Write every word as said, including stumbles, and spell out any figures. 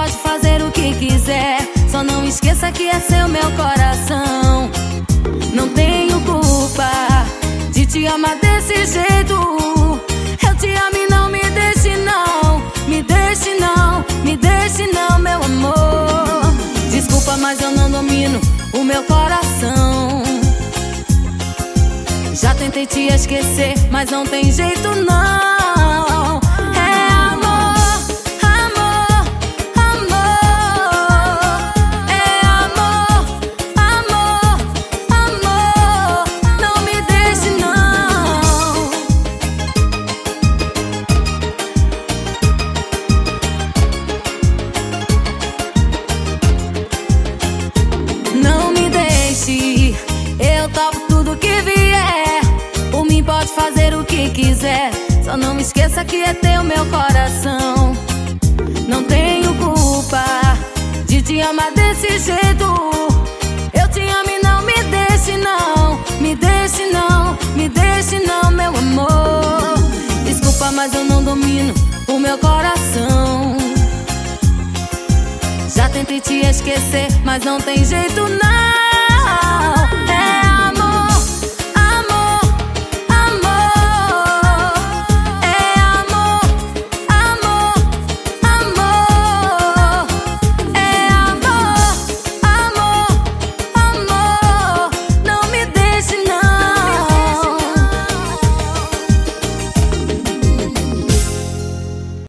pode fazer o que quiser, só não esqueça que é seu meu coração. Não tenho culpa de te amar desse jeito. Eu te amo e não me deixe não, me deixe não, me deixe não, meu amor. Desculpa, mas eu não domino o meu coração. Já tentei te esquecer, mas não tem jeito não. É amor, amor, amor. É amor, amor, amor. Não me deixe não. Não me deixe, eu topo tudo que vier. Por mim pode fazer o que quiser, só não me esqueça que é teu meu coração. Não tenho culpa de te amar desse jeito. Eu te amo e não me deixe não, me deixe não, me deixe não, meu amor. Desculpa, mas eu não domino o meu coração. Já tentei te esquecer, mas não tem jeito não.